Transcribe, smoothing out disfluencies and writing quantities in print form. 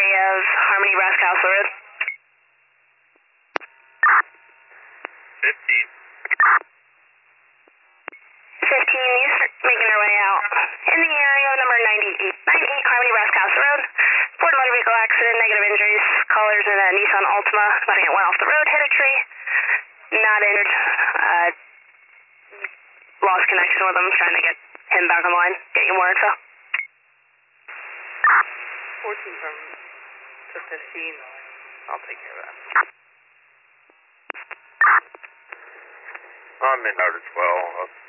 area of Harmony Brascastle Road. 15. 15, these are making their way out. In the area of number 98 Harmony Brascastle Road. Ford motor vehicle accident, negative injuries. Callers in a Nissan Altima. About to get one off the road, hit a tree. Not injured. Lost connection with him, trying to get him back on the line. Get you more info. 14 from to 15. I'll take care of that. I'm in note as well.